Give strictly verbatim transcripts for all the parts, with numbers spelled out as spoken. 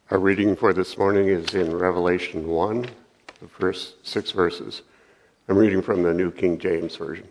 Our reading for this morning is in Revelation one, the first six verses. I'm reading from the New King James Version.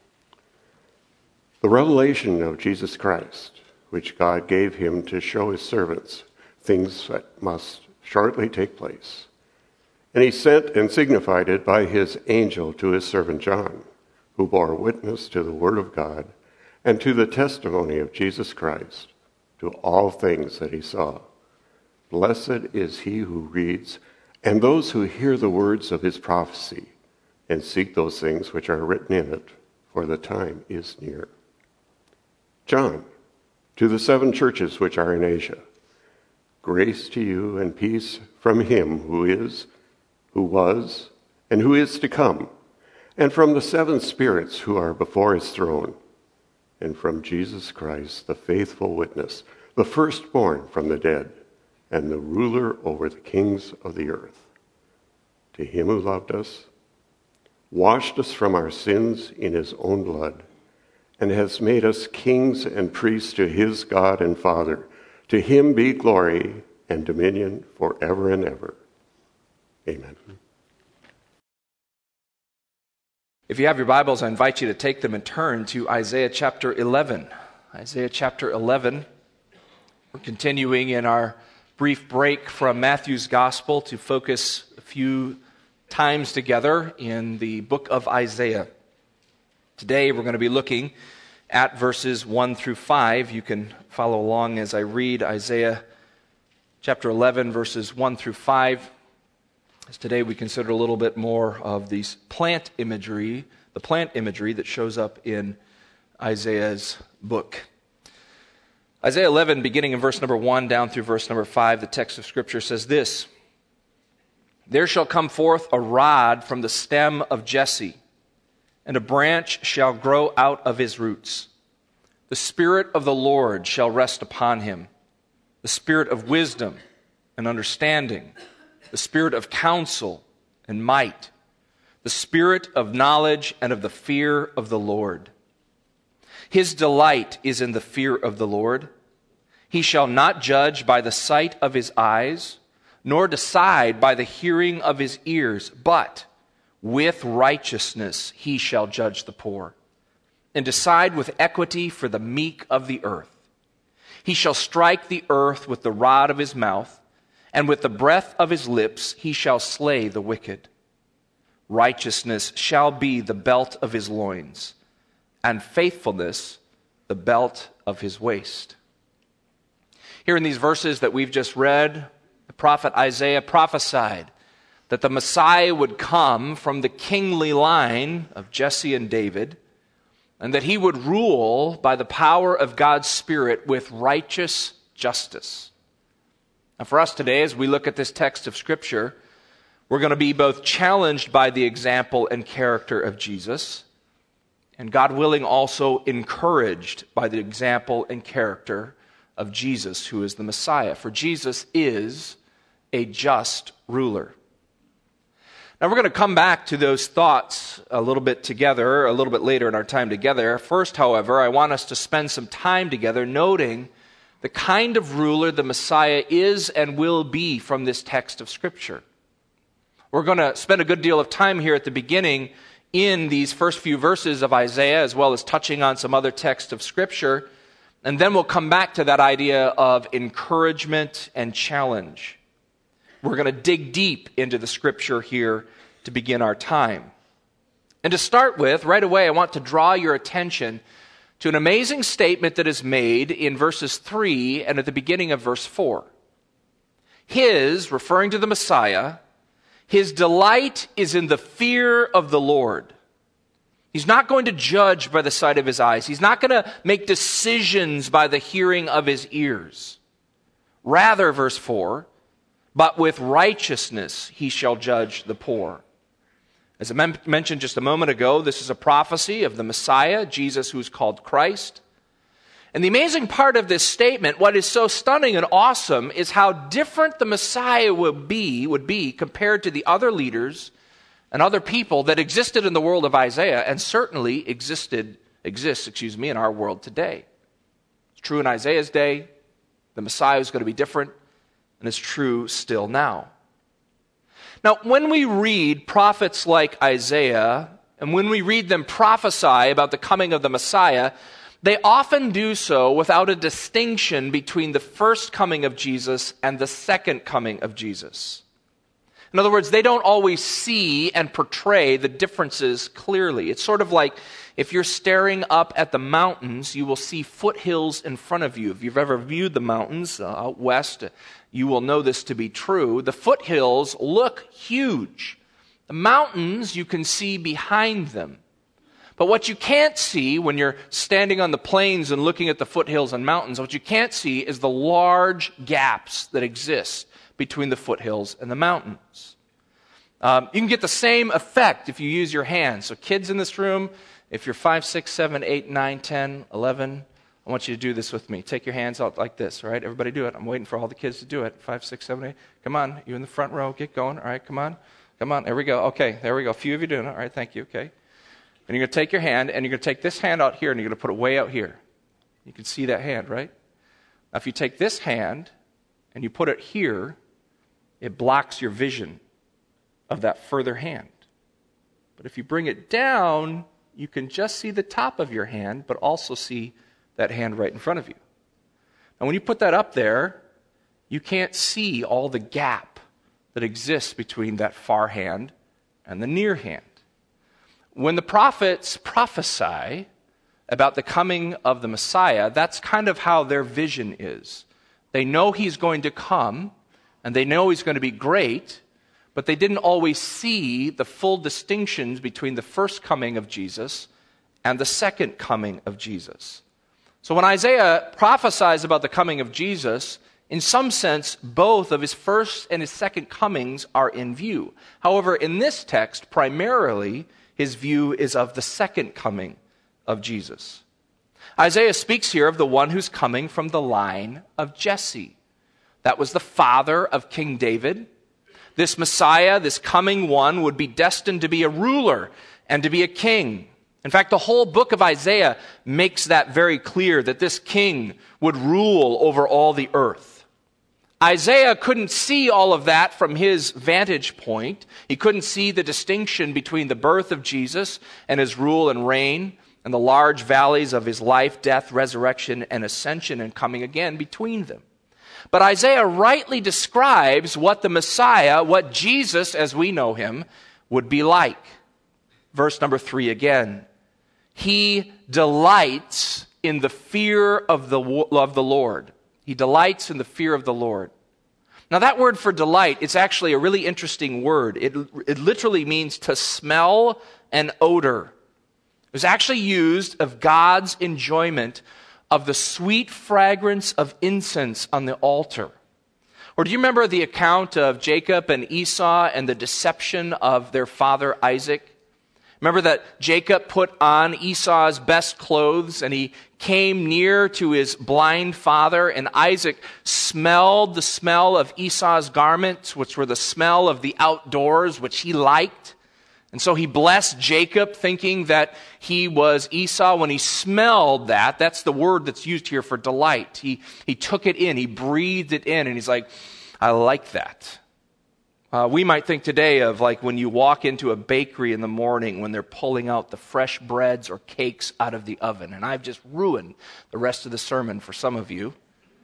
The revelation of Jesus Christ, which God gave him to show his servants things that must shortly take place. And he sent and signified it by his angel to his servant John, who bore witness to the word of God and to the testimony of Jesus Christ, to all things that he saw. Blessed is he who reads, and those who hear the words of his prophecy, and seek those things which are written in it, for the time is near. John, to the seven churches which are in Asia, grace to you and peace from him who is, who was, and who is to come, and from the seven spirits who are before his throne, and from Jesus Christ, the faithful witness, the firstborn from the dead, and the ruler over the kings of the earth. To him who loved us, washed us from our sins in his own blood, and has made us kings and priests to his God and Father. To him be glory and dominion forever and ever. Amen. If you have your Bibles, I invite you to take them and turn to Isaiah chapter eleven. Isaiah chapter eleven. We're continuing in our brief break from Matthew's Gospel to focus a few times together in the book of Isaiah. Today we're going to be looking at verses one through five. You can follow along as I read Isaiah chapter eleven, verses one through five. As today we consider a little bit more of these plant imagery, the plant imagery that shows up in Isaiah's book. Isaiah eleven, beginning in verse number one down through verse number five, the text of Scripture says this: There shall come forth a rod from the stem of Jesse, and a branch shall grow out of his roots. The Spirit of the Lord shall rest upon him, the Spirit of wisdom and understanding, the Spirit of counsel and might, the Spirit of knowledge and of the fear of the Lord. His delight is in the fear of the Lord. He shall not judge by the sight of his eyes, nor decide by the hearing of his ears, but with righteousness he shall judge the poor, and decide with equity for the meek of the earth. He shall strike the earth with the rod of his mouth, and with the breath of his lips he shall slay the wicked. Righteousness shall be the belt of his loins, and faithfulness the belt of his waist. Here in these verses that we've just read, the prophet Isaiah prophesied that the Messiah would come from the kingly line of Jesse and David, and that he would rule by the power of God's Spirit with righteous justice. Now for us today, as we look at this text of Scripture, we're going to be both challenged by the example and character of Jesus, and God willing also encouraged by the example and character of Jesus, who is the Messiah. For Jesus is a just ruler. Now we're going to come back to those thoughts a little bit together, a little bit later in our time together. First, however, I want us to spend some time together noting the kind of ruler the Messiah is and will be from this text of Scripture. We're going to spend a good deal of time here at the beginning in these first few verses of Isaiah, as well as touching on some other texts of Scripture, and then we'll come back to that idea of encouragement and challenge. We're going to dig deep into the Scripture here to begin our time. And to start with, right away, I want to draw your attention to an amazing statement that is made in verses three and at the beginning of verse four. His, referring to the Messiah, his delight is in the fear of the Lord. He's not going to judge by the sight of his eyes. He's not going to make decisions by the hearing of his ears. Rather, verse four, but with righteousness he shall judge the poor. As I mem- mentioned just a moment ago, this is a prophecy of the Messiah, Jesus, who is called Christ. And the amazing part of this statement, what is so stunning and awesome, is how different the Messiah would be, would be compared to the other leaders and other people that existed in the world of Isaiah, and certainly existed, exists, excuse me, in our world today. It's true in Isaiah's day. The Messiah is going to be different. and is true still now. Now, when we read prophets like Isaiah, and when we read them prophesy about the coming of the Messiah, they often do so without a distinction between the first coming of Jesus and the second coming of Jesus. In other words, they don't always see and portray the differences clearly. It's sort of like if you're staring up at the mountains, you will see foothills in front of you. If you've ever viewed the mountains uh, out west, you will know this to be true. The foothills look huge. The mountains you can see behind them. But what you can't see when you're standing on the plains and looking at the foothills and mountains, what you can't see is the large gaps that exist between the foothills and the mountains. Um, you can get the same effect if you use your hands. So kids in this room, if you're five, six, seven, eight, nine, ten, eleven, I want you to do this with me. Take your hands out like this, all right? Everybody do it. I'm waiting for all the kids to do it. Five, six, seven, eight. Come on, you in the front row, get going. All right, come on. Come on, there we go. Okay, there we go. A few of you doing it. All right, thank you, okay. And you're going to take your hand, and you're going to take this hand out here, and you're going to put it way out here. You can see that hand, right? Now, if you take this hand, and you put it here, it blocks your vision of that further hand. But if you bring it down, you can just see the top of your hand, but also see that hand right in front of you. Now, when you put that up there, you can't see all the gap that exists between that far hand and the near hand. When the prophets prophesy about the coming of the Messiah, that's kind of how their vision is. They know he's going to come, and they know he's going to be great, but they didn't always see the full distinctions between the first coming of Jesus and the second coming of Jesus. So when Isaiah prophesies about the coming of Jesus, in some sense, both of his first and his second comings are in view. However, in this text, primarily, his view is of the second coming of Jesus. Isaiah speaks here of the one who's coming from the line of Jesse. That was the father of King David. This Messiah, this coming one, would be destined to be a ruler and to be a king. In fact, the whole book of Isaiah makes that very clear, that this king would rule over all the earth. Isaiah couldn't see all of that from his vantage point. He couldn't see the distinction between the birth of Jesus and his rule and reign, and the large valleys of his life, death, resurrection, and ascension and coming again between them. But Isaiah rightly describes what the Messiah, what Jesus, as we know him, would be like. Verse number three again. He delights in the fear of the, of the Lord. He delights in the fear of the Lord. Now that word for delight, it's actually a really interesting word. It, it literally means to smell an odor. It was actually used of God's enjoyment of the sweet fragrance of incense on the altar. Or do you remember the account of Jacob and Esau and the deception of their father Isaac? Remember that Jacob put on Esau's best clothes and he came near to his blind father, and Isaac smelled the smell of Esau's garments, which were the smell of the outdoors, which he liked. And so he blessed Jacob, thinking that he was Esau. When he smelled that, that's the word that's used here for delight. He, he took it in, he breathed it in, and he's like, I like that. Uh, we might think today of like when you walk into a bakery in the morning when they're pulling out the fresh breads or cakes out of the oven. And I've just ruined the rest of the sermon for some of you.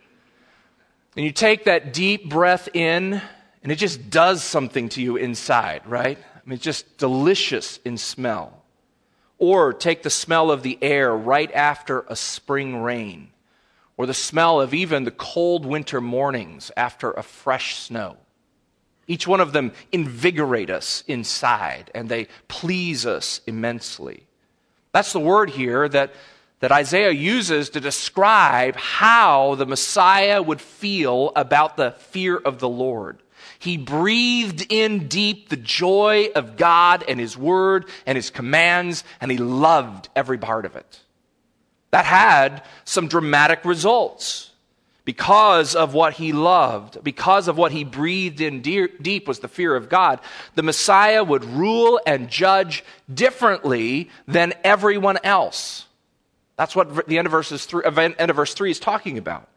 And you take that deep breath in, and it just does something to you inside, right? I mean, it's just delicious in smell. Or take the smell of the air right after a spring rain, or the smell of even the cold winter mornings after a fresh snow. Each one of them invigorate us inside, and they please us immensely. That's the word here that, that Isaiah uses to describe how the Messiah would feel about the fear of the Lord. He breathed in deep the joy of God and His Word and His commands, and he loved every part of it. That had some dramatic results. Because of what he loved, because of what he breathed in deep was the fear of God, the Messiah would rule and judge differently than everyone else. That's what the end of, verses three, end of verse three is talking about.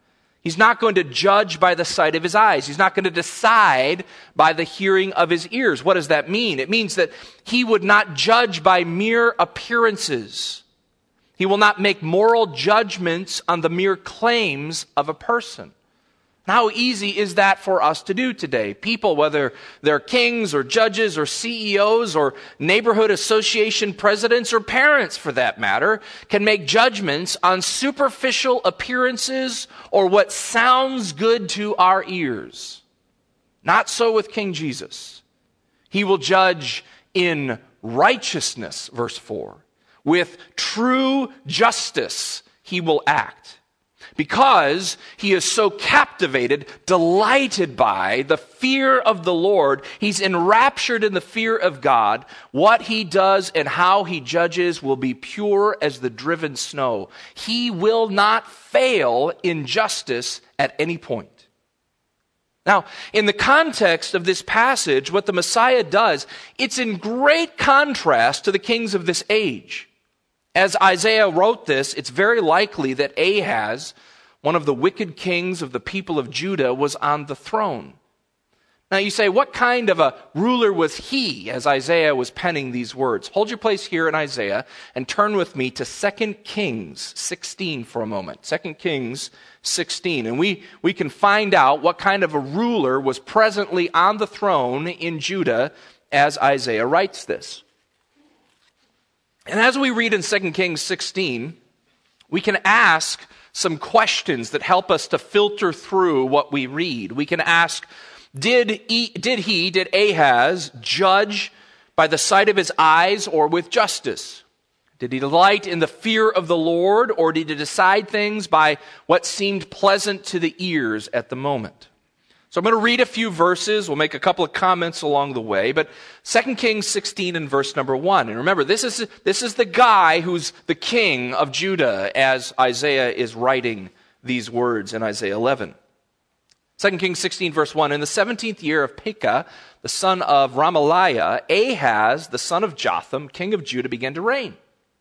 He's not going to judge by the sight of his eyes. He's not going to decide by the hearing of his ears. What does that mean? It means that he would not judge by mere appearances. He will not make moral judgments on the mere claims of a person. How easy is that for us to do today? People, whether they're kings or judges or C E Os or neighborhood association presidents or parents for that matter, can make judgments on superficial appearances or what sounds good to our ears. Not so with King Jesus. He will judge in righteousness, verse four. With true justice he will act. Because he is so captivated, delighted by the fear of the Lord, he's enraptured in the fear of God. What he does and how he judges will be pure as the driven snow. He will not fail in justice at any point. Now, in the context of this passage, what the Messiah does, it's in great contrast to the kings of this age. As Isaiah wrote this, it's very likely that Ahaz, one of the wicked kings of the people of Judah, was on the throne. Now you say, what kind of a ruler was he as Isaiah was penning these words? Hold your place here in Isaiah and turn with me to Second Kings sixteen for a moment. Second Kings sixteen. And we, we can find out what kind of a ruler was presently on the throne in Judah as Isaiah writes this. And as we read in Second Kings sixteen, we can ask some questions that help us to filter through what we read. We can ask, did he, did he, did Ahaz judge by the sight of his eyes or with justice? Did he delight in the fear of the Lord, or did he decide things by what seemed pleasant to the ears at the moment? So I'm going to read a few verses. We'll make a couple of comments along the way. But Second Kings sixteen and verse number one. And remember, this is, this is the guy who's the king of Judah as Isaiah is writing these words in Isaiah eleven. Second Kings sixteen verse one. In the seventeenth year of Pekah, the son of Ramaliah, Ahaz, the son of Jotham, king of Judah, began to reign.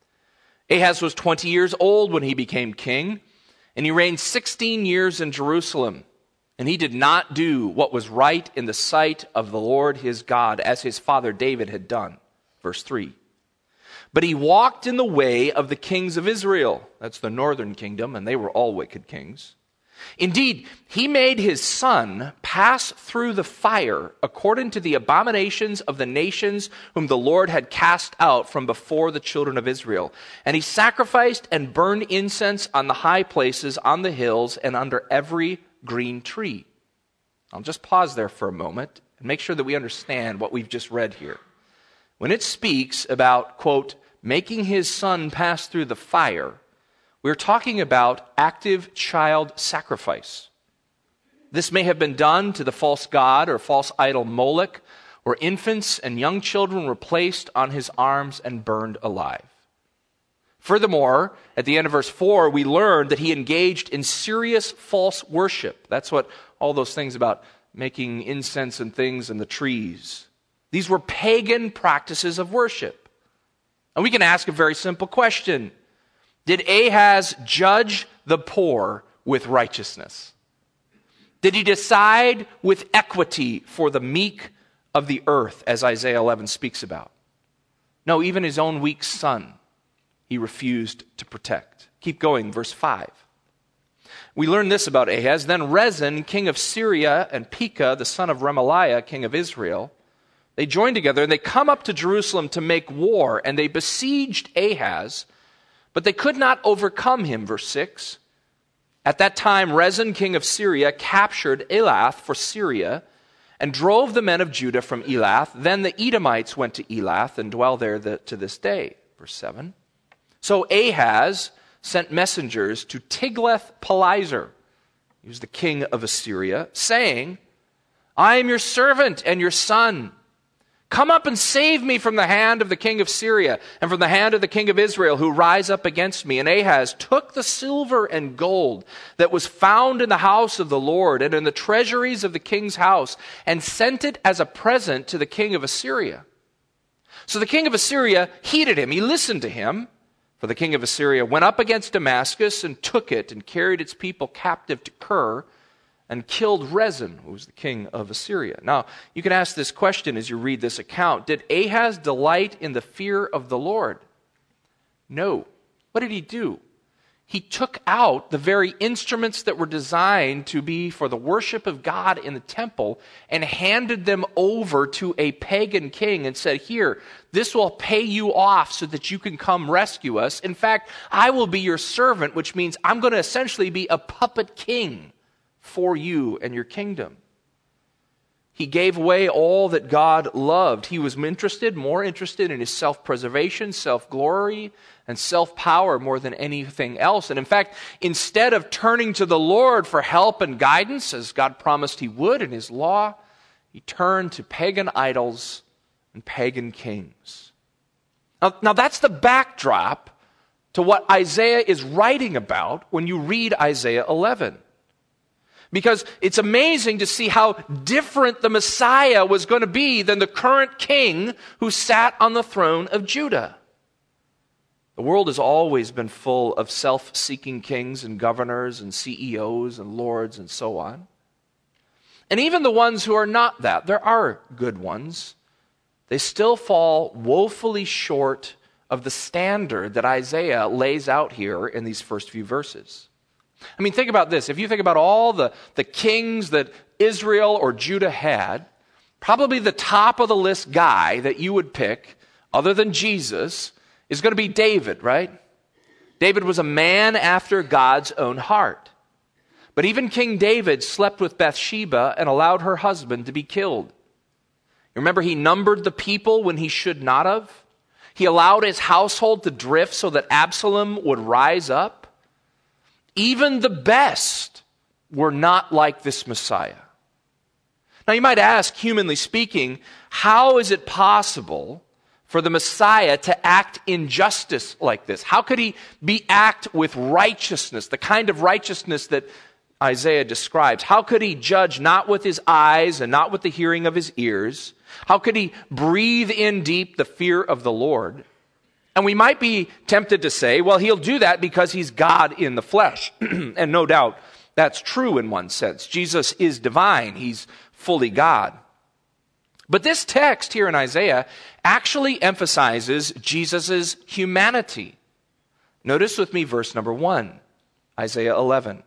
Ahaz was twenty years old when he became king, and he reigned sixteen years in Jerusalem. And he did not do what was right in the sight of the Lord his God, as his father David had done. Verse three. But he walked in the way of the kings of Israel. That's the northern kingdom, and they were all wicked kings. Indeed, he made his son pass through the fire according to the abominations of the nations whom the Lord had cast out from before the children of Israel. And he sacrificed and burned incense on the high places, on the hills, and under every green tree. I'll just pause there for a moment and make sure that we understand what we've just read here. When it speaks about, quote, making his son pass through the fire, we're talking about active child sacrifice. This may have been done to the false god or false idol Moloch, where infants and young children were placed on his arms and burned alive. Furthermore, at the end of verse four, we learn that he engaged in serious false worship. That's what all those things about making incense and things in the trees. These were pagan practices of worship. And we can ask a very simple question. Did Ahaz judge the poor with righteousness? Did he decide with equity for the meek of the earth, as Isaiah eleven speaks about? No, even his own weak son he refused to protect. Keep going, verse five. We learn this about Ahaz. Then Rezin, king of Syria, and Pekah, the son of Remaliah, king of Israel, they joined together and they come up to Jerusalem to make war, and they besieged Ahaz, but they could not overcome him, verse six. At that time, Rezin, king of Syria, captured Elath for Syria and drove the men of Judah from Elath. Then the Edomites went to Elath and dwell there the, to this day, verse seven. So Ahaz sent messengers to Tiglath-Pileser, he was the king of Assyria, saying, I am your servant and your son. Come up and save me from the hand of the king of Syria and from the hand of the king of Israel who rise up against me. And Ahaz took the silver and gold that was found in the house of the Lord and in the treasuries of the king's house and sent it as a present to the king of Assyria. So the king of Assyria heeded him. He listened to him. For the king of Assyria went up against Damascus and took it and carried its people captive to Kir and killed Rezin, who was the king of Assyria. Now, you can ask this question as you read this account. Did Ahaz delight in the fear of the Lord? No. What did he do? He took out the very instruments that were designed to be for the worship of God in the temple and handed them over to a pagan king and said, here, this will pay you off so that you can come rescue us. In fact, I will be your servant, which means I'm going to essentially be a puppet king for you and your kingdom. He gave away all that God loved. He was interested, more interested in his self-preservation, self-glory, and self-power more than anything else. And in fact, instead of turning to the Lord for help and guidance, as God promised he would in his law, he turned to pagan idols and pagan kings. Now, now that's the backdrop to what Isaiah is writing about when you read Isaiah eleven. Because it's amazing to see how different the Messiah was going to be than the current king who sat on the throne of Judah. The world has always been full of self-seeking kings and governors and C E Os and lords and so on. And even the ones who are not that, there are good ones, they still fall woefully short of the standard that Isaiah lays out here in these first few verses. I mean, think about this. If you think about all the, the kings that Israel or Judah had, probably the top of the list guy that you would pick, other than Jesus, is going to be David, right? David was a man after God's own heart. But even King David slept with Bathsheba and allowed her husband to be killed. Remember, he numbered the people when he should not have. He allowed his household to drift so that Absalom would rise up. Even the best were not like this Messiah. Now you might ask, humanly speaking, how is it possible for the Messiah to act in justice like this? How could he be act with righteousness, the kind of righteousness that Isaiah describes? How could he judge not with his eyes and not with the hearing of his ears? How could he breathe in deep the fear of the Lord? And we might be tempted to say, well, he'll do that because he's God in the flesh. And no doubt that's true in one sense. Jesus is divine. He's fully God. But this text here in Isaiah actually emphasizes Jesus' humanity. Notice with me verse number one, Isaiah eleven.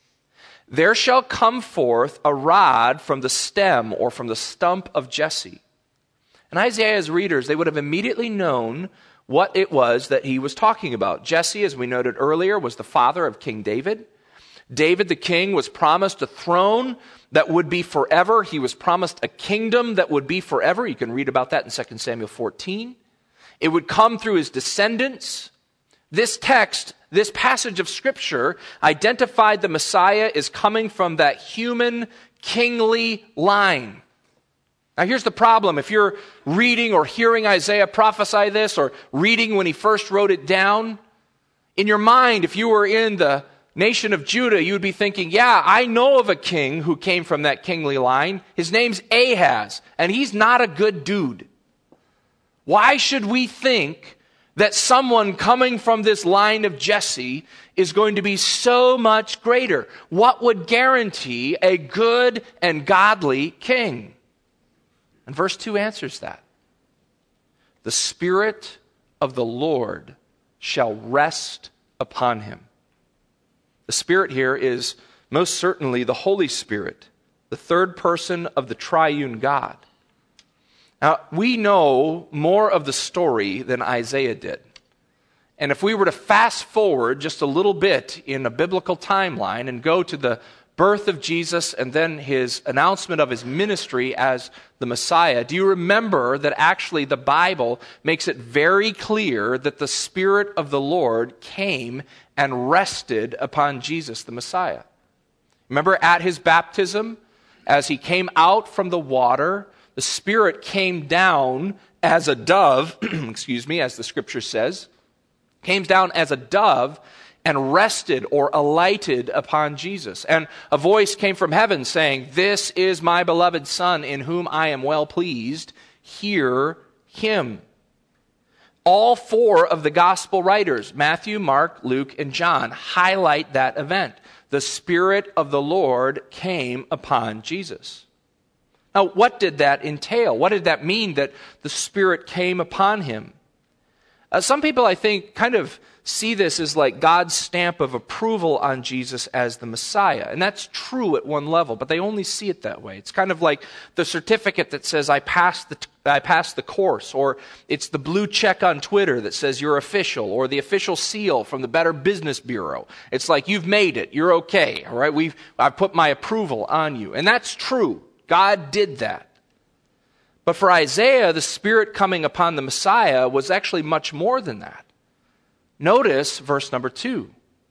There shall come forth a rod from the stem or from the stump of Jesse. And Isaiah's readers, they would have immediately known what it was that he was talking about. Jesse, as we noted earlier, was the father of King David. David the king was promised a throne that would be forever. He was promised a kingdom that would be forever. You can read about that in Second Samuel fourteen. It would come through his descendants. This text, this passage of Scripture, identified the Messiah as coming from that human, kingly line. Now here's the problem. If you're reading or hearing Isaiah prophesy this, or reading when he first wrote it down, in your mind, if you were in the nation of Judah, you would be thinking, yeah, I know of a king who came from that kingly line. His name's Ahaz, and he's not a good dude. Why should we think that someone coming from this line of Jesse is going to be so much greater? What would guarantee a good and godly king? And verse two answers that. The Spirit of the Lord shall rest upon him. The Spirit here is most certainly the Holy Spirit, the third person of the triune God. Now, we know more of the story than Isaiah did. And if we were to fast forward just a little bit in a biblical timeline and go to the birth of Jesus and then his announcement of his ministry as the Messiah, do you remember that actually the Bible makes it very clear that the Spirit of the Lord came and rested upon Jesus, the Messiah? Remember at his baptism, as he came out from the water, the Spirit came down as a dove, excuse me, as the Scripture says, came down as a dove and rested or alighted upon Jesus. And a voice came from heaven saying, "This is my beloved Son in whom I am well pleased. Hear him." All four of the gospel writers, Matthew, Mark, Luke, and John, highlight that event. The Spirit of the Lord came upon Jesus. Now, what did that entail? What did that mean that the Spirit came upon him? Uh, some people, I think, kind of see this as like God's stamp of approval on Jesus as the Messiah. And that's true at one level, but they only see it that way. It's kind of like the certificate that says, I passed the, I passed the course, or it's the blue check on Twitter that says you're official, or the official seal from the Better Business Bureau. It's like, you've made it, you're okay, all right? We've, I've put my approval on you. And that's true. God did that. But for Isaiah, the Spirit coming upon the Messiah was actually much more than that. Notice verse number two.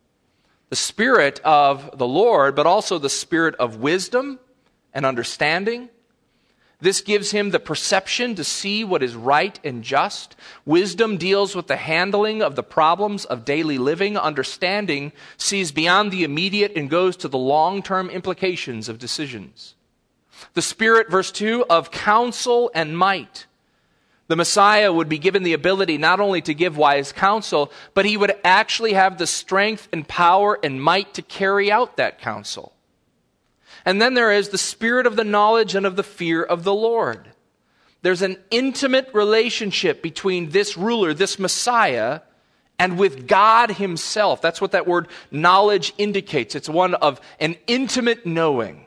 The Spirit of the Lord, but also the Spirit of wisdom and understanding. This gives him the perception to see what is right and just. Wisdom deals with the handling of the problems of daily living. Understanding sees beyond the immediate and goes to the long-term implications of decisions. The Spirit, verse two, of counsel and might. The Messiah would be given the ability not only to give wise counsel, but he would actually have the strength and power and might to carry out that counsel. And then there is the Spirit of the knowledge and of the fear of the Lord. There's an intimate relationship between this ruler, this Messiah, and with God himself. That's what that word knowledge indicates. It's one of an intimate knowing.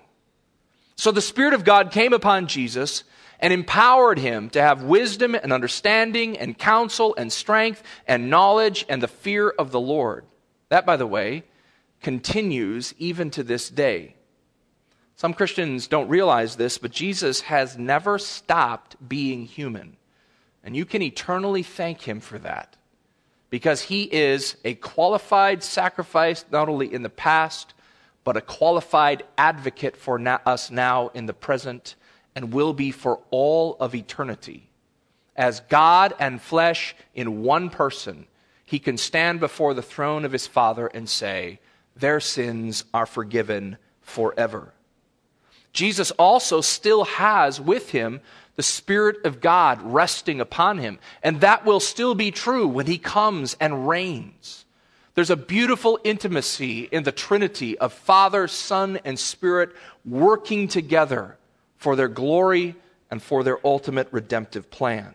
So the Spirit of God came upon Jesus and empowered him to have wisdom and understanding and counsel and strength and knowledge and the fear of the Lord. That, by the way, continues even to this day. Some Christians don't realize this, but Jesus has never stopped being human. And you can eternally thank him for that, because he is a qualified sacrifice not only in the past, but a qualified advocate for na- us now in the present, and will be for all of eternity. As God and flesh in one person, he can stand before the throne of his Father and say, their sins are forgiven forever. Jesus also still has with him the Spirit of God resting upon him, and that will still be true when he comes and reigns. There's a beautiful intimacy in the Trinity of Father, Son, and Spirit working together for their glory and for their ultimate redemptive plan.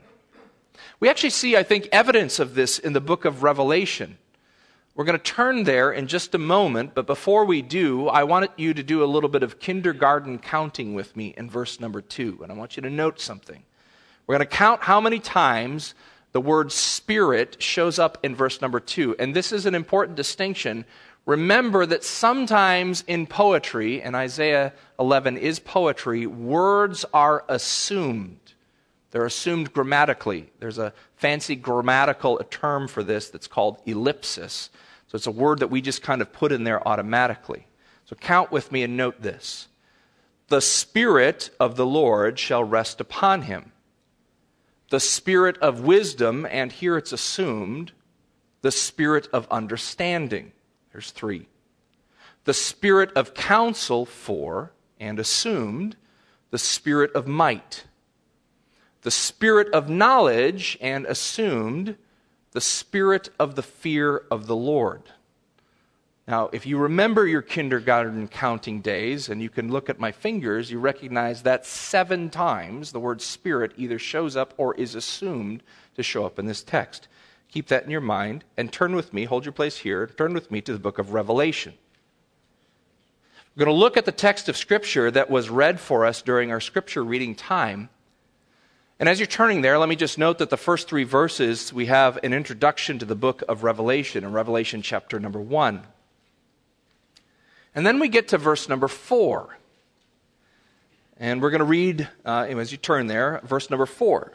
We actually see, I think, evidence of this in the book of Revelation. We're going to turn there in just a moment, but before we do, I want you to do a little bit of kindergarten counting with me in verse number two, and I want you to note something. We're going to count how many times the word Spirit shows up in verse number two, and this is an important distinction. Remember that sometimes in poetry, and Isaiah eleven is poetry, words are assumed. They're assumed grammatically. There's a fancy grammatical term for this that's called ellipsis. So it's a word that we just kind of put in there automatically. So count with me and note this. The Spirit of the Lord shall rest upon him. The Spirit of wisdom, and here it's assumed, the Spirit of understanding. There's three. The Spirit of counsel, four, and assumed, the Spirit of might. The Spirit of knowledge, and assumed, the Spirit of the fear of the Lord. Now, if you remember your kindergarten counting days, and you can look at my fingers, you recognize that seven times the word Spirit either shows up or is assumed to show up in this text. Keep that in your mind, and turn with me, hold your place here, turn with me to the book of Revelation. We're going to look at the text of Scripture that was read for us during our Scripture reading time. And as you're turning there, let me just note that the first three verses, we have an introduction to the book of Revelation, in Revelation chapter number one. And then we get to verse number four. And we're going to read, uh, as you turn there, verse number four.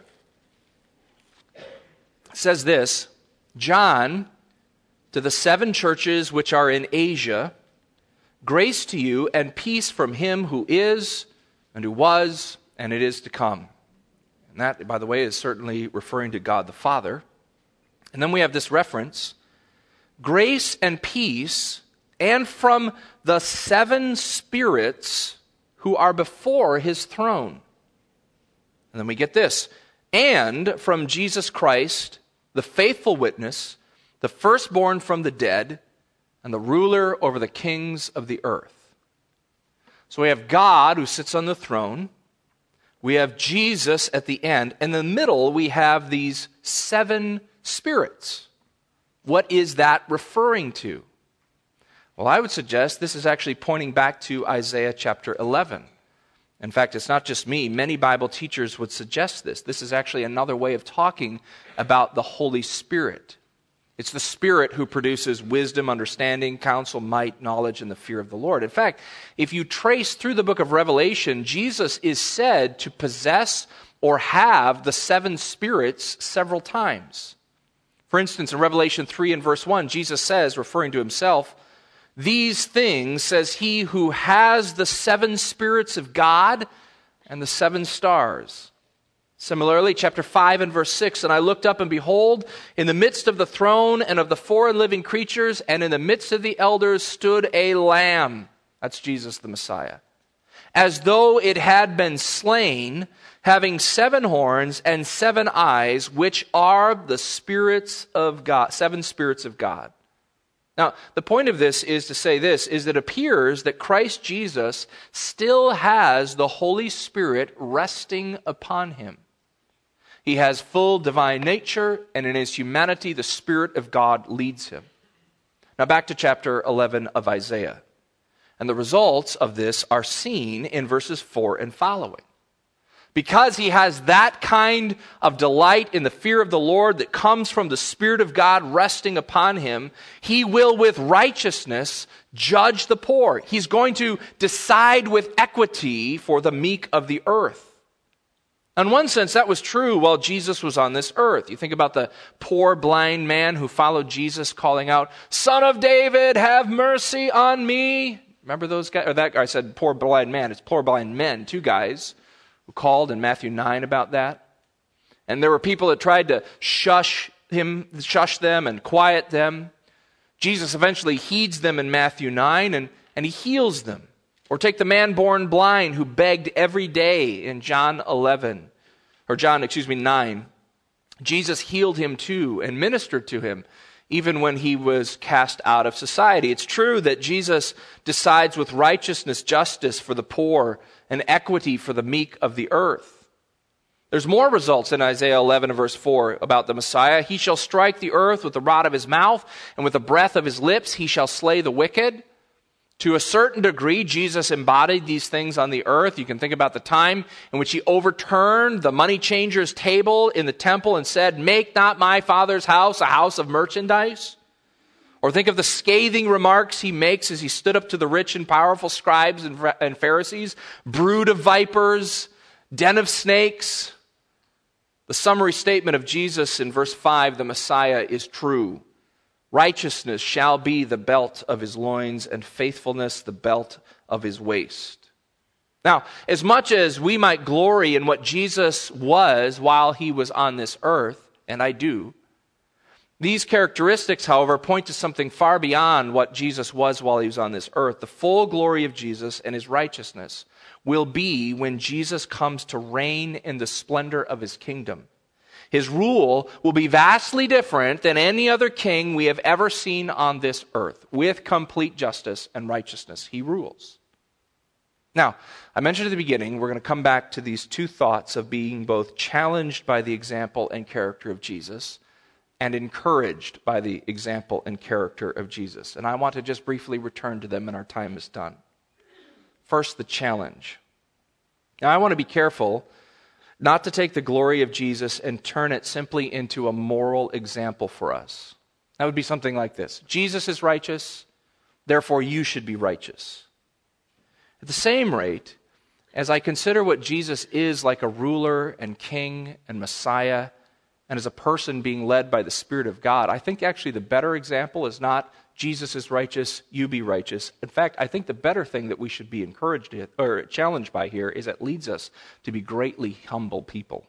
It says this, John, to the seven churches which are in Asia, grace to you and peace from him who is, and who was, and it is to come. And that, by the way, is certainly referring to God the Father. And then we have this reference, grace and peace, and from the seven spirits who are before his throne. And then we get this, and from Jesus Christ, the faithful witness, the firstborn from the dead, and the ruler over the kings of the earth. So we have God who sits on the throne. We have Jesus at the end. In the middle, we have these seven spirits. What is that referring to? Well, I would suggest this is actually pointing back to Isaiah chapter eleven. In fact, it's not just me. Many Bible teachers would suggest this. This is actually another way of talking about the Holy Spirit. It's the Spirit who produces wisdom, understanding, counsel, might, knowledge, and the fear of the Lord. In fact, if you trace through the book of Revelation, Jesus is said to possess or have the seven spirits several times. For instance, in Revelation three and verse one, Jesus says, referring to himself, "These things says he who has the seven spirits of God and the seven stars." Similarly, chapter five and verse six, "And I looked up, and behold, in the midst of the throne and of the four living creatures, and in the midst of the elders stood a lamb." That's Jesus the Messiah. "As though it had been slain, having seven horns and seven eyes, which are the spirits of God," seven spirits of God. Now, the point of this is to say this, is that it appears that Christ Jesus still has the Holy Spirit resting upon him. He has full divine nature, and in his humanity, the Spirit of God leads him. Now back to chapter eleven of Isaiah. And the results of this are seen in verses four and following. Because he has that kind of delight in the fear of the Lord that comes from the Spirit of God resting upon him, he will with righteousness judge the poor. He's going to decide with equity for the meek of the earth. In one sense, that was true while Jesus was on this earth. You think about the poor blind man who followed Jesus calling out, "Son of David, have mercy on me." Remember those guys? Or that guy, I said poor blind man. It's poor blind men, two guys who called in Matthew nine about that. And there were people that tried to shush him, shush them and quiet them. Jesus eventually heeds them in Matthew nine, and, and he heals them. Or take the man born blind who begged every day in John eleven, or John, excuse me, nine. Jesus healed him too and ministered to him even when he was cast out of society. It's true that Jesus decides with righteousness, justice for the poor, and equity for the meek of the earth. There's more results in Isaiah eleven and verse four about the Messiah. "He shall strike the earth with the rod of his mouth, and with the breath of his lips he shall slay the wicked." To a certain degree, Jesus embodied these things on the earth. You can think about the time in which he overturned the money changer's table in the temple and said, "Make not my Father's house a house of merchandise." Or think of the scathing remarks he makes as he stood up to the rich and powerful scribes and Pharisees, "Brood of vipers, den of snakes." The summary statement of Jesus in verse five, the Messiah, is true. "Righteousness shall be the belt of his loins, and faithfulness the belt of his waist." Now, as much as we might glory in what Jesus was while he was on this earth, and I do, these characteristics, however, point to something far beyond what Jesus was while he was on this earth. The full glory of Jesus and his righteousness will be when Jesus comes to reign in the splendor of his kingdom. His rule will be vastly different than any other king we have ever seen on this earth. With complete justice and righteousness, he rules. Now, I mentioned at the beginning, we're going to come back to these two thoughts of being both challenged by the example and character of Jesus and encouraged by the example and character of Jesus. And I want to just briefly return to them when our time is done. First, the challenge. Now, I want to be careful not to take the glory of Jesus and turn it simply into a moral example for us. That would be something like this: Jesus is righteous, therefore you should be righteous. At the same rate, as I consider what Jesus is like a ruler and king and Messiah, and as a person being led by the Spirit of God, I think actually the better example is not Jesus is righteous, you be righteous. In fact, I think the better thing that we should be encouraged in, or challenged by here is it leads us to be greatly humble people.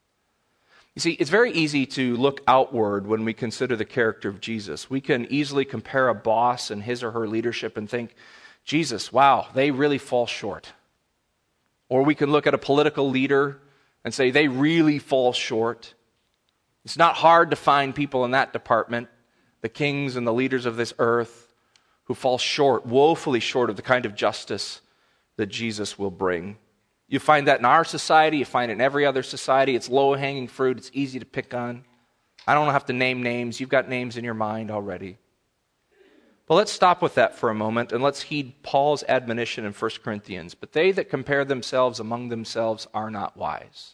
You see, it's very easy to look outward when we consider the character of Jesus. We can easily compare a boss and his or her leadership and think, Jesus, wow, they really fall short. Or we can look at a political leader and say they really fall short. It's not hard to find people in that department, the kings and the leaders of this earth, who fall short, woefully short of the kind of justice that Jesus will bring. You find that in our society, you find it in every other society. It's low-hanging fruit, it's easy to pick on. I don't have to name names, you've got names in your mind already. But let's stop with that for a moment and let's heed Paul's admonition in First Corinthians. But they that compare themselves among themselves are not wise.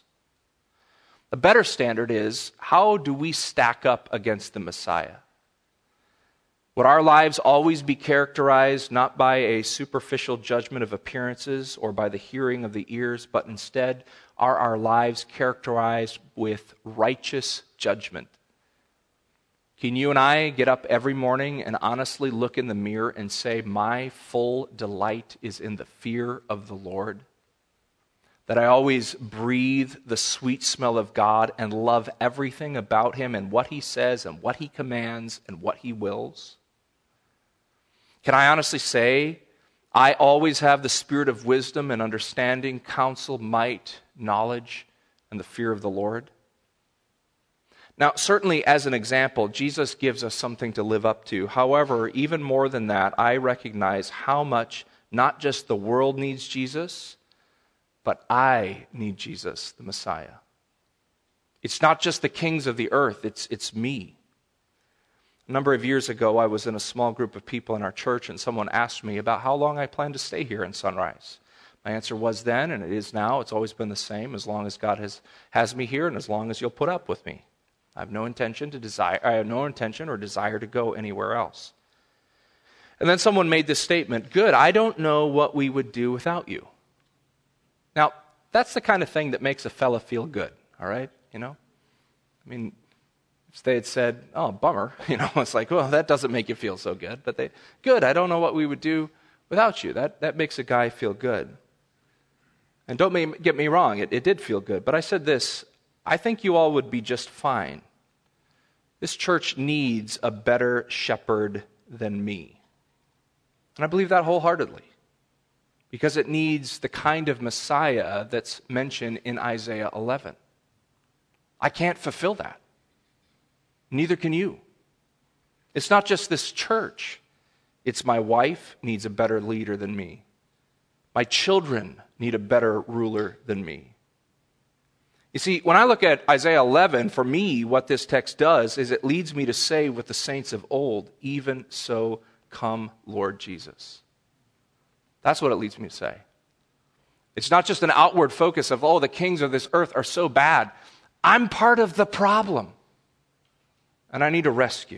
A better standard is, how do we stack up against the Messiah? Would our lives always be characterized not by a superficial judgment of appearances or by the hearing of the ears, but instead are our lives characterized with righteous judgment? Can you and I get up every morning and honestly look in the mirror and say, my full delight is in the fear of the Lord? That I always breathe the sweet smell of God and love everything about Him and what He says and what He commands and what He wills? Can I honestly say, I always have the spirit of wisdom and understanding, counsel, might, knowledge, and the fear of the Lord? Now, certainly as an example, Jesus gives us something to live up to. However, even more than that, I recognize how much not just the world needs Jesus, but I need Jesus, the Messiah. It's not just the kings of the earth, it's, it's me. A number of years ago, I was in a small group of people in our church, and someone asked me about how long I plan to stay here in Sunrise. My answer was then, and it is now, it's always been the same, as long as God has, has me here and as long as you'll put up with me. I have no intention to desire, I have no intention or desire to go anywhere else. And then someone made this statement, good, I don't know what we would do without you. Now, that's the kind of thing that makes a fella feel good, all right? You know? I mean, if they had said, oh, bummer, you know, it's like, well, that doesn't make you feel so good. But they, good, I don't know what we would do without you. That, that makes a guy feel good. And don't me, get me wrong, it, it did feel good. But I said this, I think you all would be just fine. This church needs a better shepherd than me. And I believe that wholeheartedly. Because it needs the kind of Messiah that's mentioned in Isaiah eleven. I can't fulfill that. Neither can you. It's not just this church. It's my wife needs a better leader than me. My children need a better ruler than me. You see, when I look at Isaiah eleven, for me, what this text does is it leads me to say with the saints of old, even so come, Lord Jesus. That's what it leads me to say. It's not just an outward focus of, oh, the kings of this earth are so bad. I'm part of the problem. And I need a rescue.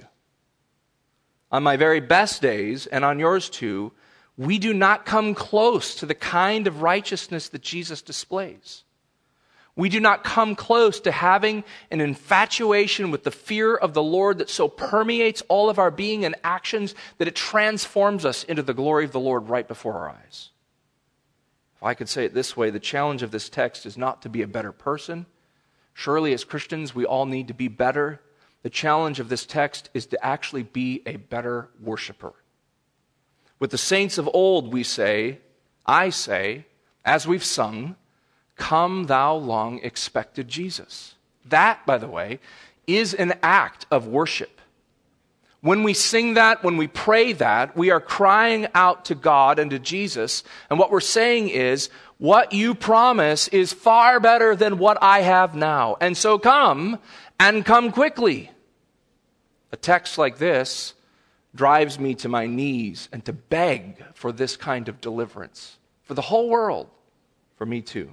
On my very best days, and on yours too, we do not come close to the kind of righteousness that Jesus displays. We do not come close to having an infatuation with the fear of the Lord that so permeates all of our being and actions that it transforms us into the glory of the Lord right before our eyes. If I could say it this way, the challenge of this text is not to be a better person. Surely as Christians, we all need to be better. The challenge of this text is to actually be a better worshiper. With the saints of old, we say, I say, as we've sung, come thou long expected Jesus. That, by the way, is an act of worship. When we sing that, when we pray that, we are crying out to God and to Jesus, and what we're saying is, what you promise is far better than what I have now. And so come, and come quickly. A text like this drives me to my knees and to beg for this kind of deliverance. For the whole world, for me too.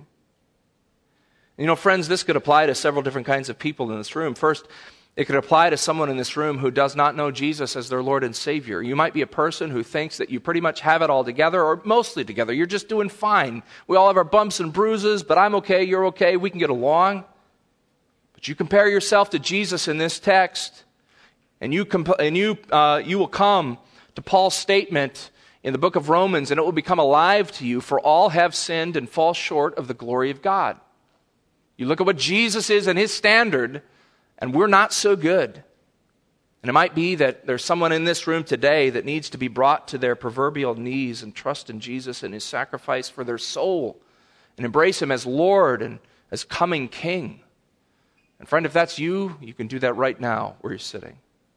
You know, friends, this could apply to several different kinds of people in this room. First, it could apply to someone in this room who does not know Jesus as their Lord and Savior. You might be a person who thinks that you pretty much have it all together, or mostly together. You're just doing fine. We all have our bumps and bruises, but I'm okay, you're okay, we can get along. But you compare yourself to Jesus in this text, and you comp- and you uh, you will come to Paul's statement in the book of Romans, and it will become alive to you, for all have sinned and fall short of the glory of God. You look at what Jesus is and his standard, and we're not so good. And it might be that there's someone in this room today that needs to be brought to their proverbial knees and trust in Jesus and his sacrifice for their soul and embrace him as Lord and as coming King. And friend, if that's you, you can do that right now where you're sitting.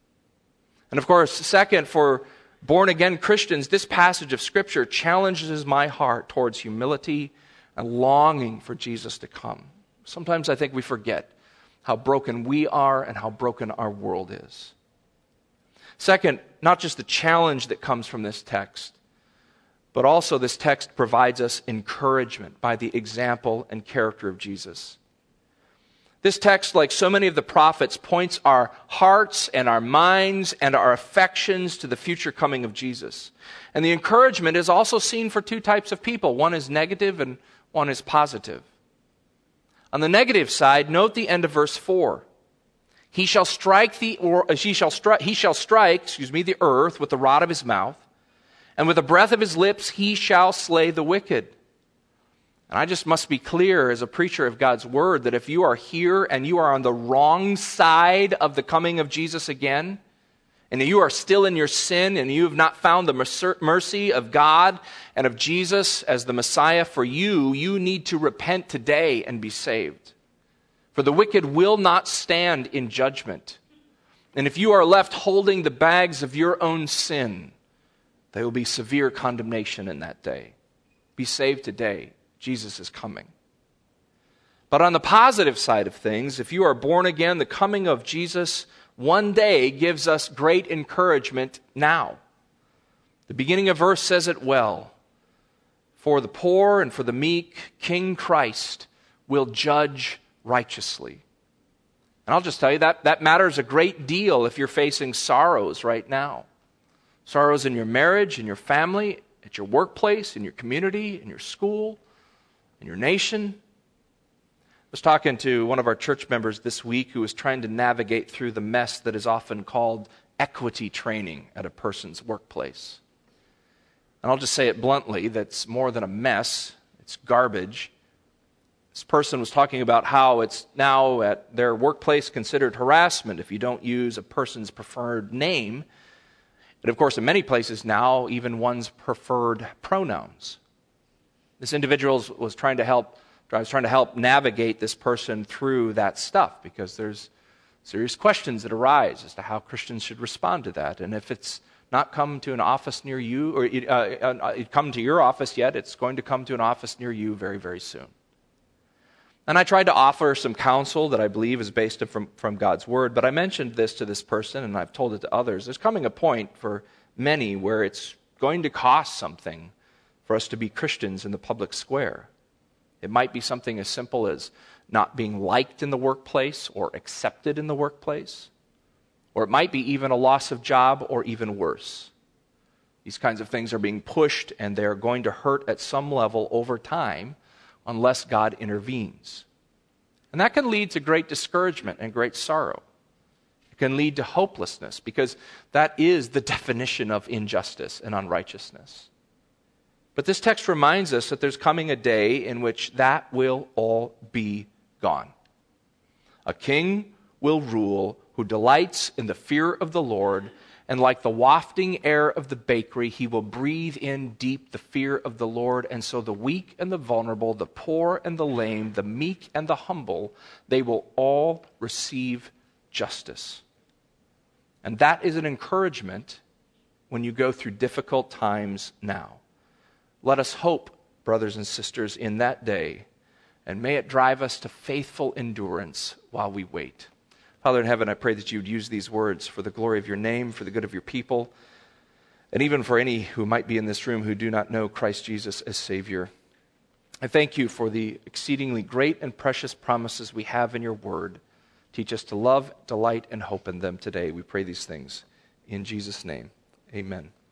And of course, second, for born-again Christians, this passage of Scripture challenges my heart towards humility and longing for Jesus to come. Sometimes I think we forget how broken we are and how broken our world is. Second, not just the challenge that comes from this text, but also this text provides us encouragement by the example and character of Jesus. This text, like so many of the prophets, points our hearts and our minds and our affections to the future coming of Jesus. And the encouragement is also seen for two types of people. One is negative and one is positive. On the negative side, note the end of verse four. He shall strike the or he shall strike he shall strike, excuse me, the earth with the rod of his mouth, and with the breath of his lips he shall slay the wicked. And I just must be clear as a preacher of God's word that if you are here and you are on the wrong side of the coming of Jesus again, and you are still in your sin and you have not found the mercy of God and of Jesus as the Messiah for you, you need to repent today and be saved. For the wicked will not stand in judgment. And if you are left holding the bags of your own sin, there will be severe condemnation in that day. Be saved today. Jesus is coming. But on the positive side of things, if you are born again, the coming of Jesus one day gives us great encouragement now. The beginning of verse says it well. For the poor and for the meek, King Christ will judge righteously. And I'll just tell you that that matters a great deal if you're facing sorrows right now. Sorrows in your marriage, in your family, at your workplace, in your community, in your school, in your nation. I was talking to one of our church members this week who was trying to navigate through the mess that is often called equity training at a person's workplace. And I'll just say it bluntly, that's more than a mess, it's garbage. This person was talking about how it's now at their workplace considered harassment if you don't use a person's preferred name. And of course, in many places now, even one's preferred pronouns. This individual was trying to help I was trying to help navigate this person through that stuff because there's serious questions that arise as to how Christians should respond to that. And if it's not come to an office near you, or it, uh, it come to your office yet, it's going to come to an office near you very, very soon. And I tried to offer some counsel that I believe is based from, from God's Word, but I mentioned this to this person, and I've told it to others. There's coming a point for many where it's going to cost something for us to be Christians in the public square. It might be something as simple as not being liked in the workplace or accepted in the workplace. Or it might be even a loss of job or even worse. These kinds of things are being pushed and they're going to hurt at some level over time unless God intervenes. And that can lead to great discouragement and great sorrow. It can lead to hopelessness because that is the definition of injustice and unrighteousness. But this text reminds us that there's coming a day in which that will all be gone. A king will rule who delights in the fear of the Lord, and like the wafting air of the bakery, he will breathe in deep the fear of the Lord. And so the weak and the vulnerable, the poor and the lame, the meek and the humble, they will all receive justice. And that is an encouragement when you go through difficult times now. Let us hope, brothers and sisters, in that day, and may it drive us to faithful endurance while we wait. Father in heaven, I pray that you would use these words for the glory of your name, for the good of your people, and even for any who might be in this room who do not know Christ Jesus as Savior. I thank you for the exceedingly great and precious promises we have in your word. Teach us to love, delight, and hope in them today. We pray these things in Jesus' name. Amen.